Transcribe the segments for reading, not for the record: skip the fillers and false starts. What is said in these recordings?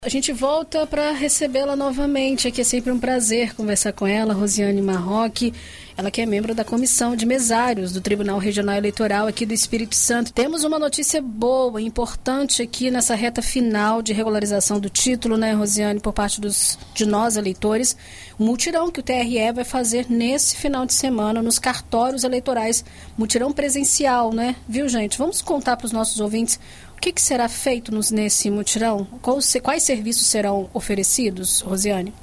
A gente volta para recebê-la novamente. Aqui é sempre um prazer conversar com ela, Rosiane Marroque. Ela que é membro da Comissão de Mesários do Tribunal Regional Eleitoral aqui do Espírito Santo. Temos uma notícia boa, importante aqui nessa reta final de regularização do título, né, Rosiane, por parte de nós, eleitores. Um mutirão que o TRE vai fazer nesse final de semana nos cartórios eleitorais. Mutirão presencial, né? Viu, gente? Vamos contar para os nossos ouvintes o que será feito nesse mutirão? Quais serviços serão oferecidos, Rosiane?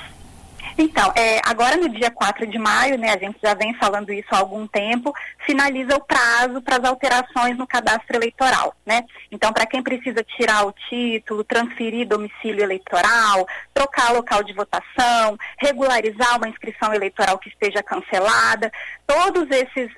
Então, agora no dia 4 de maio, né, a gente já vem falando isso há algum tempo, finaliza o prazo para as alterações no cadastro eleitoral, né? Então, para quem precisa tirar o título, transferir domicílio eleitoral, trocar local de votação, regularizar uma inscrição eleitoral que esteja cancelada, todos esses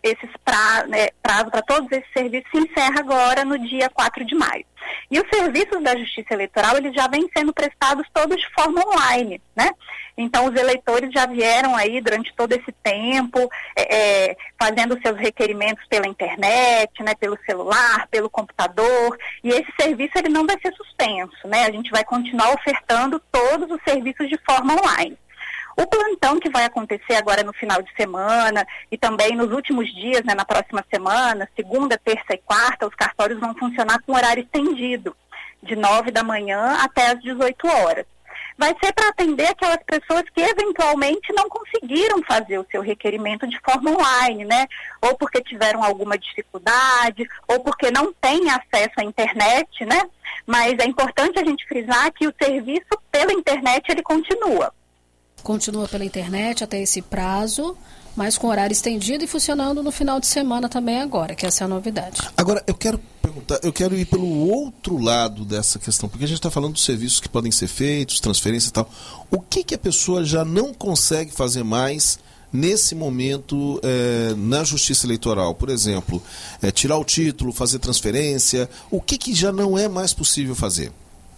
prazo para todos esses serviços se encerra agora no dia 4 de maio. E os serviços da Justiça Eleitoral, eles já vêm sendo prestados todos de forma online, né? Então, os eleitores já vieram aí durante todo esse tempo, fazendo seus requerimentos pela internet, né, pelo celular, pelo computador, e esse serviço ele não vai ser suspenso, né? A gente vai continuar ofertando todos os serviços de forma online. O plantão que vai acontecer agora no final de semana e também nos últimos dias, né, na próxima semana, segunda, terça e quarta, os cartórios vão funcionar com horário estendido, de 9 da manhã até as 18 horas. Vai ser para atender aquelas pessoas que eventualmente não conseguiram fazer o seu requerimento de forma online, né? Ou porque tiveram alguma dificuldade, ou porque não têm acesso à internet, né? Mas é importante a gente frisar que o serviço pela internet, ele continua. Continua pela internet até esse prazo, mas com horário estendido e funcionando no final de semana também agora, que essa é a novidade. Agora, eu quero perguntar, eu quero ir pelo outro lado dessa questão, porque a gente está falando dos serviços que podem ser feitos, transferência e tal. O que a pessoa já não consegue fazer mais nesse momento na Justiça Eleitoral? Por exemplo, tirar o título, fazer transferência, o que já não é mais possível fazer?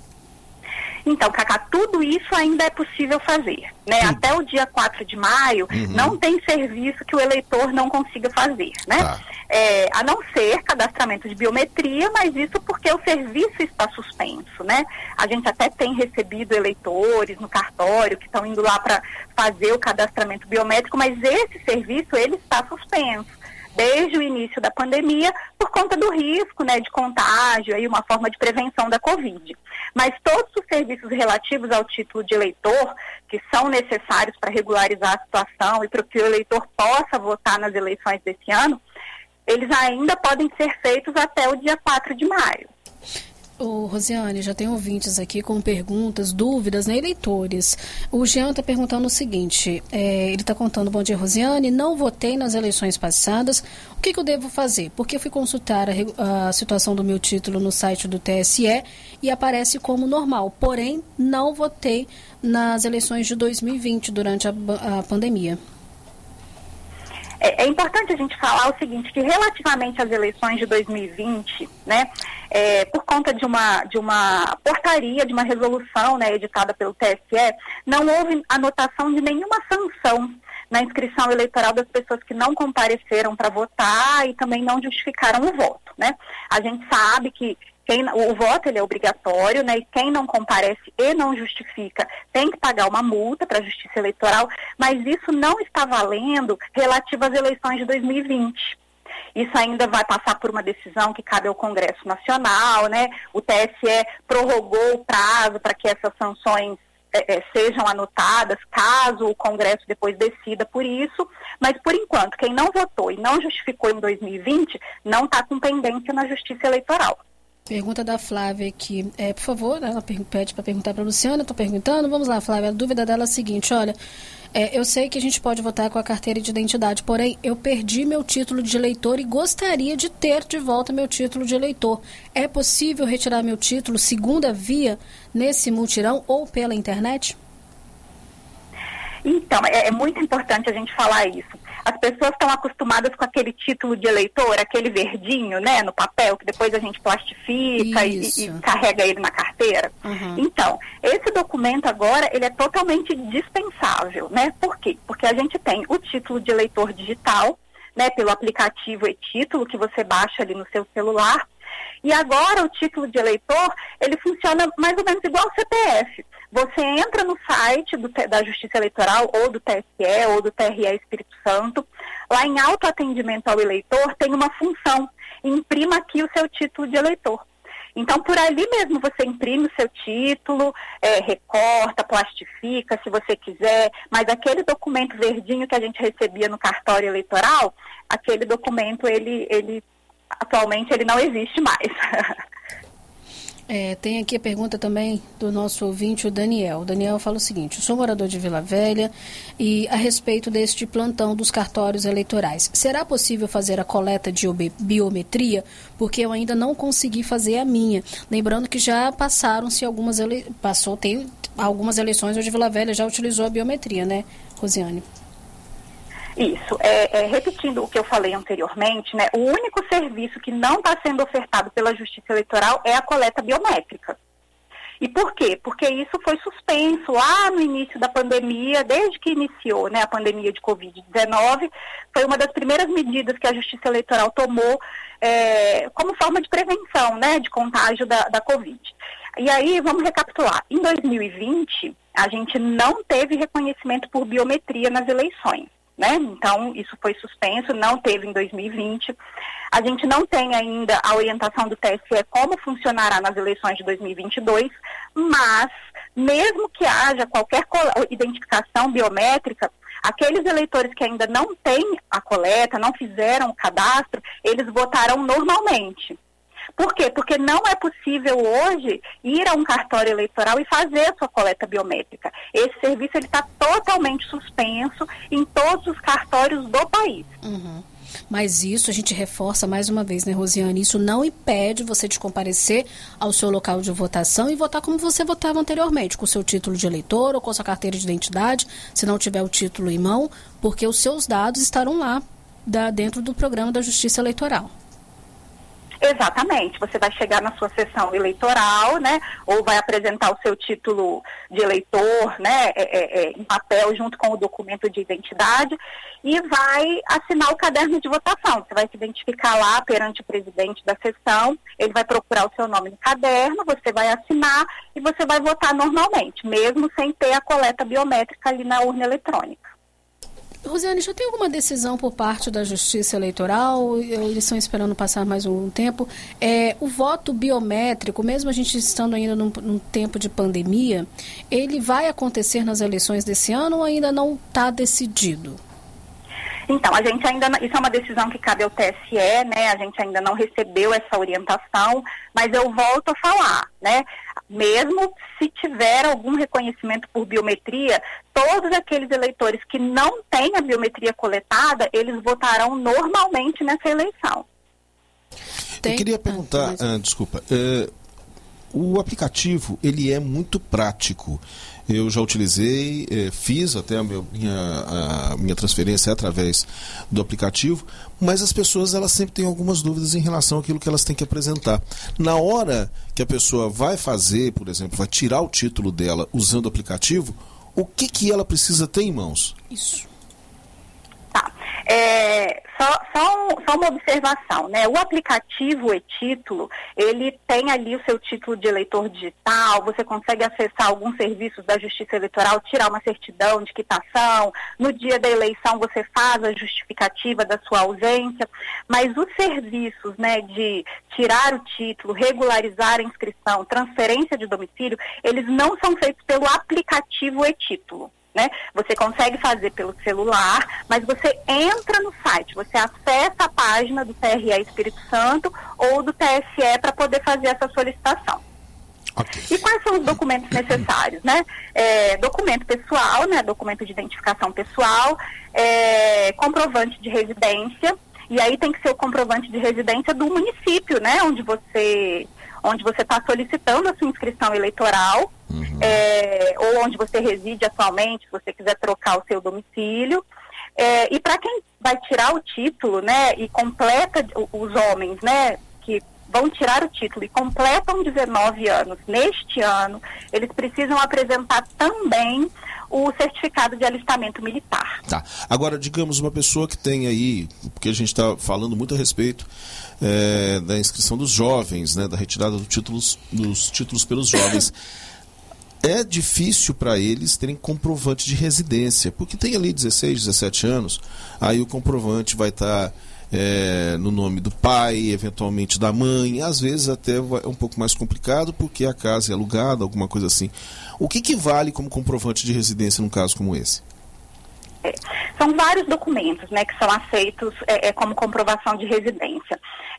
Então, Cacá, tudo isso ainda é possível fazer, né? Até o dia 4 de maio, não tem serviço que o eleitor não consiga fazer, né? Tá. A não ser cadastramento de biometria, mas isso porque o serviço está suspenso, né? A gente até tem recebido eleitores no cartório que estão indo lá para fazer o cadastramento biométrico, mas esse serviço, ele está suspenso desde o início da pandemia, por conta do risco, né, de contágio, aí uma forma de prevenção da Covid. Mas todos os serviços relativos ao título de eleitor, que são necessários para regularizar a situação e para que o eleitor possa votar nas eleições desse ano, eles ainda podem ser feitos até o dia 4 de maio. Rosiane, já tem ouvintes aqui com perguntas, dúvidas, né, eleitores. O Jean está perguntando o seguinte, ele está contando: bom dia, Rosiane, não votei nas eleições passadas, o que eu devo fazer? Porque eu fui consultar a situação do meu título no site do TSE e aparece como normal, porém não votei nas eleições de 2020 durante a pandemia. É importante a gente falar o seguinte, que relativamente às eleições de 2020, né, por conta de uma portaria, de uma resolução, né, editada pelo TSE, não houve anotação de nenhuma sanção na inscrição eleitoral das pessoas que não compareceram para votar e também não justificaram o voto, né? A gente sabe que o voto ele é obrigatório, né? E quem não comparece e não justifica tem que pagar uma multa para a Justiça Eleitoral, mas isso não está valendo relativo às eleições de 2020. Isso ainda vai passar por uma decisão que cabe ao Congresso Nacional, né? O TSE prorrogou o prazo para que essas sanções sejam anotadas, caso o Congresso depois decida por isso, mas por enquanto, quem não votou e não justificou em 2020 não está com pendência na Justiça Eleitoral. Pergunta da Flávia aqui. Por favor, ela pede para perguntar para a Luciana, estou perguntando. Vamos lá, Flávia. A dúvida dela é a seguinte: olha, eu sei que a gente pode votar com a carteira de identidade, porém eu perdi meu título de eleitor e gostaria de ter de volta meu título de eleitor. É possível retirar meu título segunda via nesse mutirão ou pela internet? Então, é muito importante a gente falar isso. As pessoas estão acostumadas com aquele título de eleitor, aquele verdinho, né, no papel, que depois a gente plastifica e carrega ele na carteira. Então, esse documento agora, ele é totalmente dispensável, né? Por quê? Porque a gente tem o título de eleitor digital, né, pelo aplicativo e-título que você baixa ali no seu celular, E agora o título de eleitor, ele funciona mais ou menos igual ao CPF. Você entra no site da Justiça Eleitoral, ou do TSE, ou do TRE Espírito Santo, lá em autoatendimento ao eleitor tem uma função, imprima aqui o seu título de eleitor. Então, por ali mesmo, você imprime o seu título, recorta, plastifica, se você quiser, mas aquele documento verdinho que a gente recebia no cartório eleitoral, aquele documento, ele atualmente, ele não existe mais. Tem aqui a pergunta também do nosso ouvinte, o Daniel. O Daniel fala o seguinte: eu sou morador de Vila Velha e a respeito deste plantão dos cartórios eleitorais, será possível fazer a coleta de biometria? Porque eu ainda não consegui fazer a minha. Lembrando que já passaram-se tem algumas eleições onde Vila Velha já utilizou a biometria, né, Rosiane? Isso, repetindo o que eu falei anteriormente, né, o único serviço que não está sendo ofertado pela Justiça Eleitoral é a coleta biométrica. E por quê? Porque isso foi suspenso lá no início da pandemia, desde que iniciou, né, a pandemia de Covid-19, foi uma das primeiras medidas que a Justiça Eleitoral tomou como forma de prevenção, né, de contágio da Covid. E aí, vamos recapitular, em 2020, a gente não teve reconhecimento por biometria nas eleições. Né? Então, isso foi suspenso, não teve em 2020. A gente não tem ainda a orientação do TSE como funcionará nas eleições de 2022, mas, mesmo que haja qualquer identificação biométrica, aqueles eleitores que ainda não têm a coleta, não fizeram o cadastro, eles votarão normalmente. Por quê? Porque não é possível hoje ir a um cartório eleitoral e fazer a sua coleta biométrica. Esse serviço está totalmente suspenso em todos os cartórios do país. Uhum. Mas isso a gente reforça mais uma vez, né, Rosiane? Isso não impede você de comparecer ao seu local de votação e votar como você votava anteriormente, com o seu título de eleitor ou com a sua carteira de identidade, se não tiver o título em mão, porque os seus dados estarão lá dentro do programa da Justiça Eleitoral. Exatamente, você vai chegar na sua sessão eleitoral, né, ou vai apresentar o seu título de eleitor, né, em papel junto com o documento de identidade e vai assinar o caderno de votação. Você vai se identificar lá perante o presidente da sessão, ele vai procurar o seu nome no caderno, você vai assinar e você vai votar normalmente, mesmo sem ter a coleta biométrica ali na urna eletrônica. Rosiane, já tem alguma decisão por parte da Justiça Eleitoral? Eles estão esperando passar mais um tempo. O voto biométrico, mesmo a gente estando ainda num tempo de pandemia, ele vai acontecer nas eleições desse ano ou ainda não está decidido? Então, a gente ainda, isso é uma decisão que cabe ao TSE, né? A gente ainda não recebeu essa orientação, mas eu volto a falar, né? Mesmo se tiver algum reconhecimento por biometria, todos aqueles eleitores que não têm a biometria coletada, eles votarão normalmente nessa eleição. Eu queria perguntar, o aplicativo, ele é muito prático. Eu já utilizei, fiz até a minha transferência através do aplicativo, mas as pessoas elas sempre têm algumas dúvidas em relação àquilo que elas têm que apresentar. Na hora que a pessoa vai fazer, por exemplo, vai tirar o título dela usando o aplicativo, o que ela precisa ter em mãos? Isso. Tá. Só uma observação, né? O aplicativo e-título, ele tem ali o seu título de eleitor digital, você consegue acessar alguns serviços da Justiça Eleitoral, tirar uma certidão de quitação, no dia da eleição você faz a justificativa da sua ausência, mas os serviços, né, de tirar o título, regularizar a inscrição, transferência de domicílio, eles não são feitos pelo aplicativo e-título. Né? Você consegue fazer pelo celular, mas você entra no site, você acessa a página do TRE Espírito Santo ou do TSE para poder fazer essa solicitação. Okay. E quais são os documentos necessários, né? Documento pessoal, né? Documento de identificação pessoal, comprovante de residência, e aí tem que ser o comprovante de residência do município, né? Onde você está solicitando a sua inscrição eleitoral, ou onde você reside atualmente, se você quiser trocar o seu domicílio. E para quem vai tirar o título, né, e completa os homens, né, que vão tirar o título e completam 19 anos neste ano, eles precisam apresentar também o certificado de alistamento militar. Tá. Agora, digamos, uma pessoa que tem aí, porque a gente está falando muito a respeito da inscrição dos jovens, né, da retirada dos títulos pelos jovens. É difícil para eles terem comprovante de residência, porque tem ali 16, 17 anos, aí o comprovante vai estar no nome do pai, eventualmente da mãe, às vezes até é um pouco mais complicado porque a casa é alugada, alguma coisa assim. O que vale como comprovante de residência num caso como esse? São vários documentos, né, que são aceitos como comprovação de residência.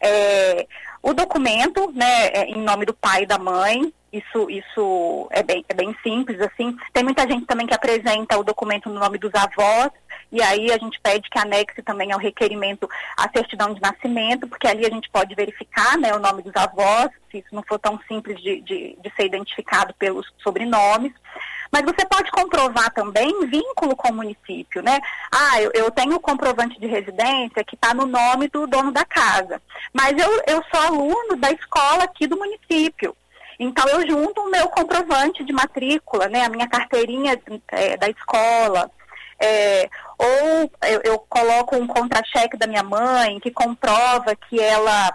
O documento, né, em nome do pai e da mãe, isso é bem simples, assim. Tem muita gente também que apresenta o documento no nome dos avós, e aí a gente pede que anexe também ao requerimento a certidão de nascimento, porque ali a gente pode verificar, né, o nome dos avós, se isso não for tão simples de ser identificado pelos sobrenomes. Mas você pode comprovar também vínculo com o município, né? Eu tenho o comprovante de residência que está no nome do dono da casa, mas eu sou aluno da escola aqui do município. Então, eu junto o meu comprovante de matrícula, né, a minha carteirinha da escola, ou eu coloco um contra-cheque da minha mãe que comprova que ela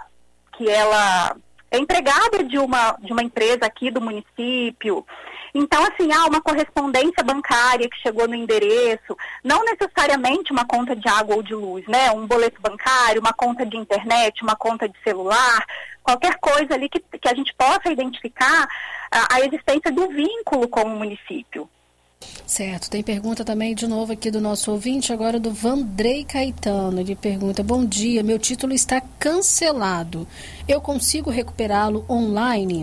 é empregada de uma empresa aqui do município. Então, assim, há uma correspondência bancária que chegou no endereço, não necessariamente uma conta de água ou de luz, né? Um boleto bancário, uma conta de internet, uma conta de celular, qualquer coisa ali que a gente possa identificar a existência do vínculo com o município. Certo, tem pergunta também de novo aqui do nosso ouvinte, agora do Vandrei Caetano. Ele pergunta: bom dia, meu título está cancelado, eu consigo recuperá-lo online?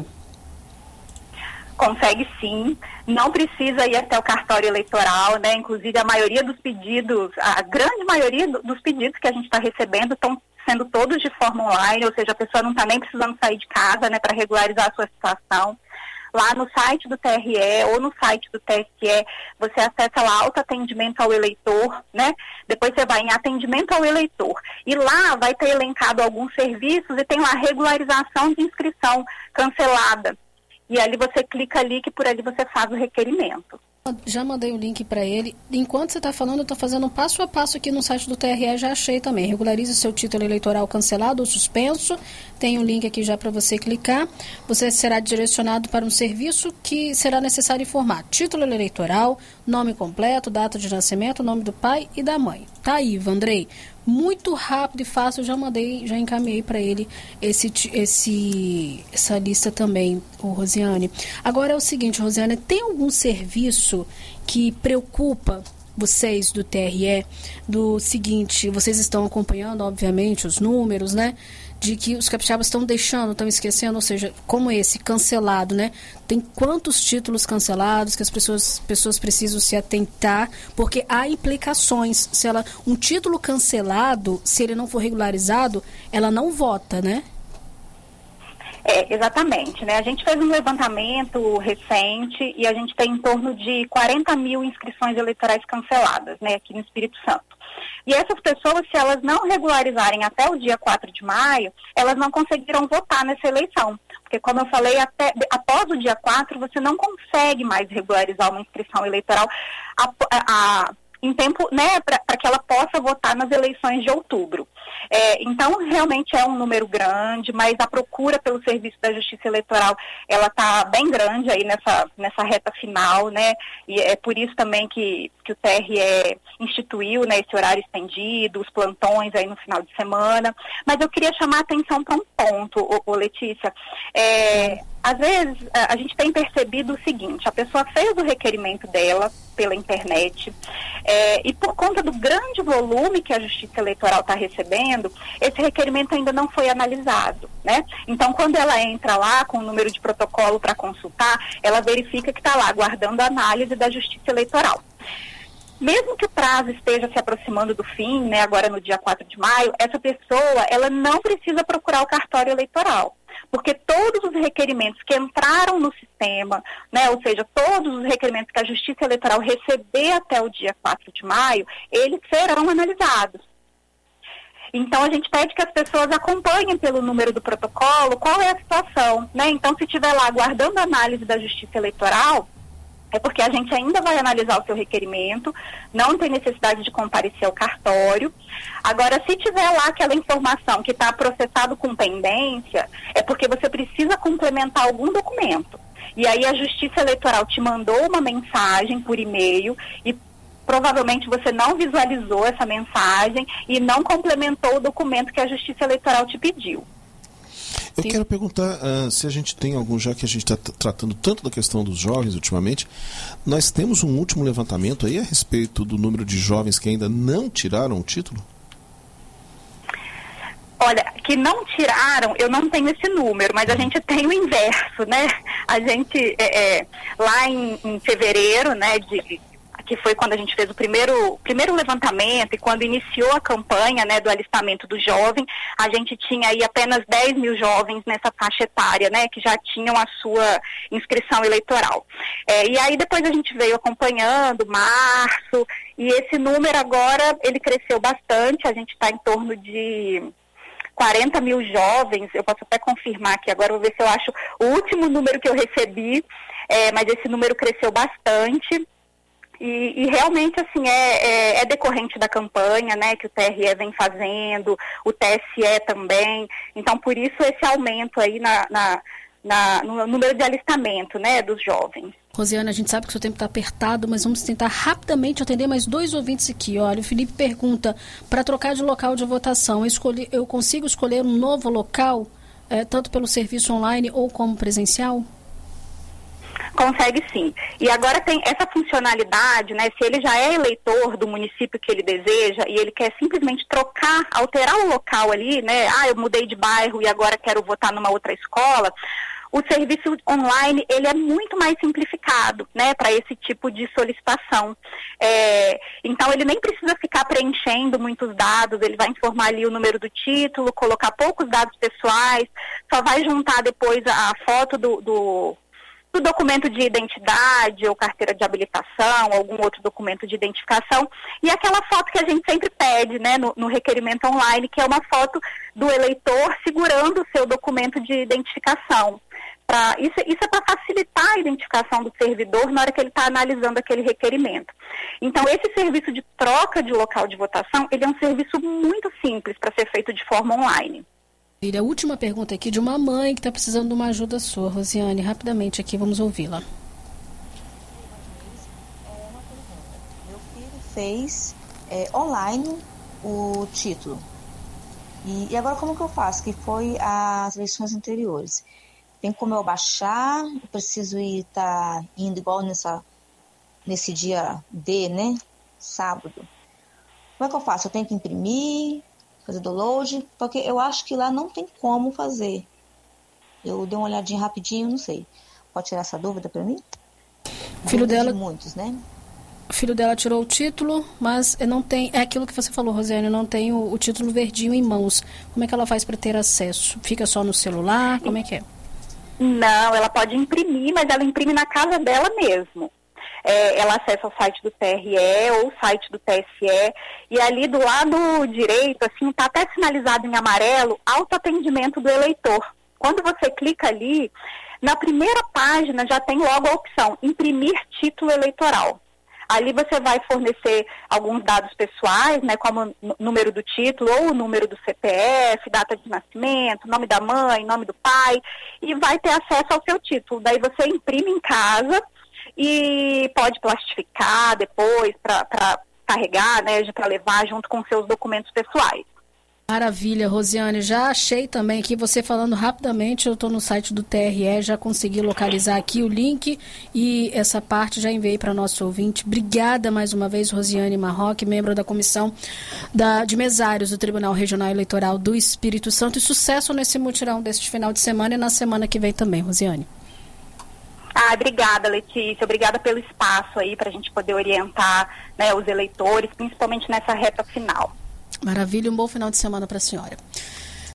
Consegue sim, não precisa ir até o cartório eleitoral, né? Inclusive a maioria dos pedidos, a grande maioria dos pedidos que a gente está recebendo estão sendo todos de forma online, ou seja, a pessoa não está nem precisando sair de casa, né, para regularizar a sua situação. Lá no site do TRE ou no site do TSE, você acessa lá autoatendimento ao eleitor, né? Depois você vai em atendimento ao eleitor. E lá vai ter elencado alguns serviços e tem lá regularização de inscrição cancelada. E ali você clica ali que por ali você faz o requerimento. Já mandei o link para ele. Enquanto você está falando, eu estou fazendo um passo a passo aqui no site do TRE, já achei também. Regularize seu título eleitoral cancelado ou suspenso. Tem um link aqui já para você clicar. Você será direcionado para um serviço que será necessário informar título eleitoral, nome completo, data de nascimento, nome do pai e da mãe. Tá aí, Vandrei. Muito rápido e fácil, já encaminhei para ele essa lista também, o Rosiane. Agora é o seguinte, Rosiane, tem algum serviço que preocupa vocês do TRE, do seguinte, vocês estão acompanhando, obviamente, os números, né? De que os capixabas estão estão esquecendo, ou seja, como esse, cancelado, né? Tem quantos títulos cancelados que as pessoas precisam se atentar, porque há implicações. Um título cancelado, se ele não for regularizado, ela não vota, né? Exatamente, né? A gente fez um levantamento recente e a gente tem em torno de 40 mil inscrições eleitorais canceladas, né, aqui no Espírito Santo. E essas pessoas, se elas não regularizarem até o dia 4 de maio, elas não conseguiram votar nessa eleição. Porque, como eu falei, após o dia 4, você não consegue mais regularizar uma inscrição eleitoral em tempo, né, para que ela possa votar nas eleições de outubro. Então, realmente é um número grande, mas a procura pelo Serviço da Justiça Eleitoral, ela está bem grande aí nessa reta final, né, e é por isso também que o TRE instituiu, né, esse horário estendido, os plantões aí no final de semana. Mas eu queria chamar a atenção para um ponto, Letícia. Às vezes, a gente tem percebido o seguinte: a pessoa fez o requerimento dela pela internet e por conta do grande volume que a Justiça Eleitoral está recebendo, esse requerimento ainda não foi analisado, né? Então, quando ela entra lá com o número de protocolo para consultar, ela verifica que está lá aguardando a análise da Justiça Eleitoral. Mesmo que o prazo esteja se aproximando do fim, né, agora no dia 4 de maio, essa pessoa, ela não precisa procurar o cartório eleitoral, porque todos os requerimentos que entraram no sistema, né, ou seja, todos os requerimentos que a Justiça Eleitoral receber até o dia 4 de maio, eles serão analisados. Então, a gente pede que as pessoas acompanhem pelo número do protocolo qual é a situação, né? Então, se estiver lá aguardando a análise da Justiça Eleitoral, é porque a gente ainda vai analisar o seu requerimento, não tem necessidade de comparecer ao cartório. Agora, se tiver lá aquela informação que está processado com pendência, é porque você precisa complementar algum documento. E aí a Justiça Eleitoral te mandou uma mensagem por e-mail e provavelmente você não visualizou essa mensagem e não complementou o documento que a Justiça Eleitoral te pediu. Eu quero perguntar se a gente tem algum, já que a gente está tratando tanto da questão dos jovens ultimamente, nós temos um último levantamento aí a respeito do número de jovens que ainda não tiraram o título? Olha, que não tiraram, eu não tenho esse número, mas a gente tem o inverso, né? A gente, lá em fevereiro, né, que foi quando a gente fez o primeiro levantamento e quando iniciou a campanha, né, do alistamento do jovem, a gente tinha aí apenas 10 mil jovens nessa faixa etária, né, que já tinham a sua inscrição eleitoral. E aí depois a gente veio acompanhando março, e esse número agora, ele cresceu bastante, a gente está em torno de 40 mil jovens, eu posso até confirmar aqui agora, vou ver se eu acho o último número que eu recebi, mas esse número cresceu bastante. E realmente, assim, é decorrente da campanha, né, que o TRE vem fazendo, o TSE também. Então, por isso, esse aumento aí no número de alistamento, né, dos jovens. Rosiane, a gente sabe que o seu tempo está apertado, mas vamos tentar rapidamente atender mais 2 ouvintes aqui. Olha, o Felipe pergunta, para trocar de local de votação, eu consigo escolher um novo local, tanto pelo serviço online ou como presencial? Consegue sim. E agora tem essa funcionalidade, né? Se ele já é eleitor do município que ele deseja e ele quer simplesmente trocar, alterar o local ali, né? Eu mudei de bairro e agora quero votar numa outra escola. O serviço online, ele é muito mais simplificado, né, para esse tipo de solicitação. Então, ele nem precisa ficar preenchendo muitos dados, ele vai informar ali o número do título, colocar poucos dados pessoais, só vai juntar depois a foto do documento de identidade ou carteira de habilitação, algum outro documento de identificação, e aquela foto que a gente sempre pede, né, no requerimento online, que é uma foto do eleitor segurando o seu documento de identificação. Isso é para facilitar a identificação do servidor na hora que ele está analisando aquele requerimento. Então, esse serviço de troca de local de votação, ele é um serviço muito simples para ser feito de forma online. A última pergunta aqui de uma mãe que está precisando de uma ajuda sua. Rosiane, rapidamente aqui, vamos ouvi-la. Meu filho fez online o título. E agora como que eu faço? Que foi as eleições anteriores. Tem como eu baixar? Eu preciso estar indo igual nesse dia D, né? Sábado. Como é que eu faço? Eu tenho que imprimir, fazer download, porque eu acho que lá não tem como fazer. Eu dei uma olhadinha rapidinho, não sei. Pode tirar essa dúvida para mim? Filho dela, muitos, né? O filho dela tirou o título, mas não tem, é aquilo que você falou, Rosiane, não tem o título verdinho em mãos. Como é que ela faz para ter acesso? Fica só no celular? Como é que é? Não, ela pode imprimir, mas ela imprime na casa dela mesmo. Ela acessa o site do TRE ou o site do TSE, e ali do lado direito, assim, está até sinalizado em amarelo, autoatendimento do eleitor. Quando você clica ali, na primeira página já tem logo a opção, imprimir título eleitoral. Ali você vai fornecer alguns dados pessoais, né, como o número do título ou o número do CPF, data de nascimento, nome da mãe, nome do pai, e vai ter acesso ao seu título. Daí você imprime em casa e pode plastificar depois para carregar, né, para levar junto com seus documentos pessoais. Maravilha, Rosiane. Já achei também aqui, você falando rapidamente, eu estou no site do TRE, já consegui localizar aqui o link e essa parte já enviei para nosso ouvinte. Obrigada mais uma vez, Rosiane Marroque, membro da Comissão de Mesários do Tribunal Regional Eleitoral do Espírito Santo, e sucesso nesse mutirão deste final de semana e na semana que vem também, Rosiane. Obrigada, Letícia. Obrigada pelo espaço aí para a gente poder orientar, né, os eleitores, principalmente nessa reta final. Maravilha, um bom final de semana para a senhora.